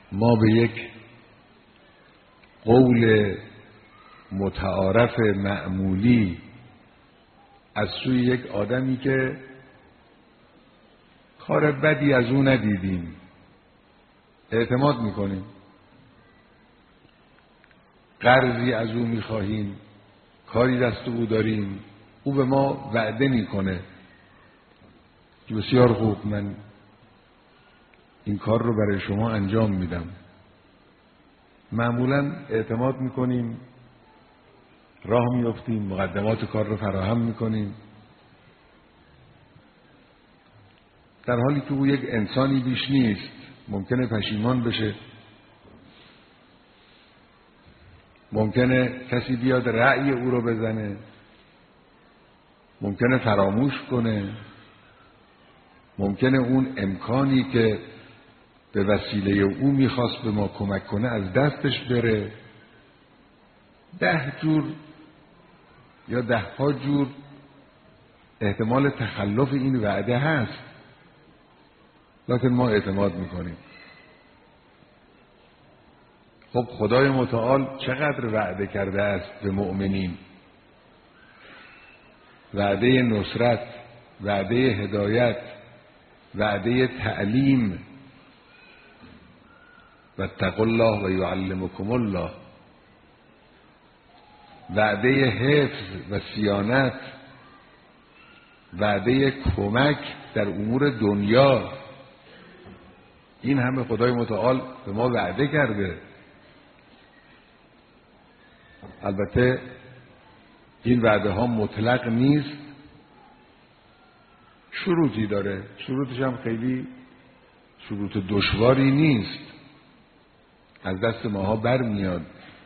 ما به یک قول متعارف معمولی از سوی یک آدمی که کار بدی از او ندیدیم اعتماد میکنیم، قرضی از او میخواهیم، کاری دست او داریم، او به ما وعده میکنه که بسیار خوب، من این کار رو برای شما انجام میدم. معمولا اعتماد میکنیم، راه میافتیم، مقدمات کار رو فراهم میکنیم، در حالی که او یک انسانی بیش نیست، ممکنه پشیمان بشه، ممکنه کسی بیاد رأی او رو بزنه، ممکنه فراموش کنه، ممکنه اون امکانی که به وسیله او میخواست به ما کمک کنه از دستش بره. 10 جور یا 10 جور احتمال تخلف این وعده هست، لکن ما اعتماد میکنیم. خب خدای متعال چقدر وعده کرده است به مؤمنین؟ وعده نصرت، وعده هدایت، وعده تعلیم، واتقوا الله و یعلمکم الله، وعده حفظ و صیانت، وعده کمک در امور دنیا. این همه خدای متعال به ما وعده کرده. البته این وعده ها مطلق نیست، شروطی داره، شروطش هم خیلی شروط دشواری نیست، از دست ماها برمیاد.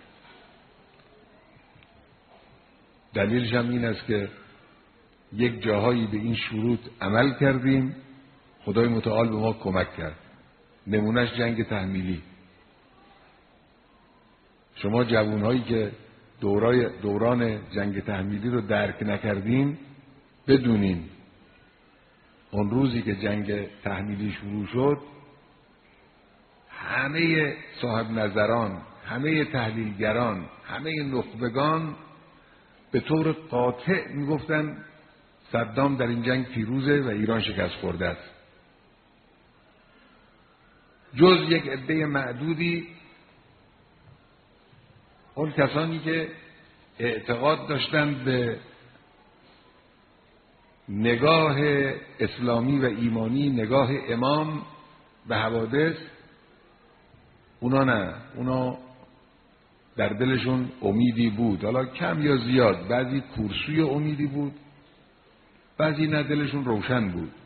دلیلش هم این است که یک جاهایی به این شروط عمل کردیم، خدای متعال به ما کمک کرد. نمونهش جنگ تحمیلی. شما جوانهایی که دوران جنگ تحمیلی رو درک نکردین، بدونین اون روزی که جنگ تحمیلی شروع شد، همه صاحب نظران، همه تحلیلگران، همه نخبگان به طور قاطع میگفتن صدام در این جنگ پیروزه و ایران شکست خورده است، جز یک عده معدودی، اون کسانی که اعتقاد داشتند به نگاه اسلامی و ایمانی، نگاه امام به حوادث. اونا نه، اونا در دلشون امیدی بود، حالا کم یا زیاد، بعضی کورسوی امیدی بود، بعضی نه، دلشون روشن بود.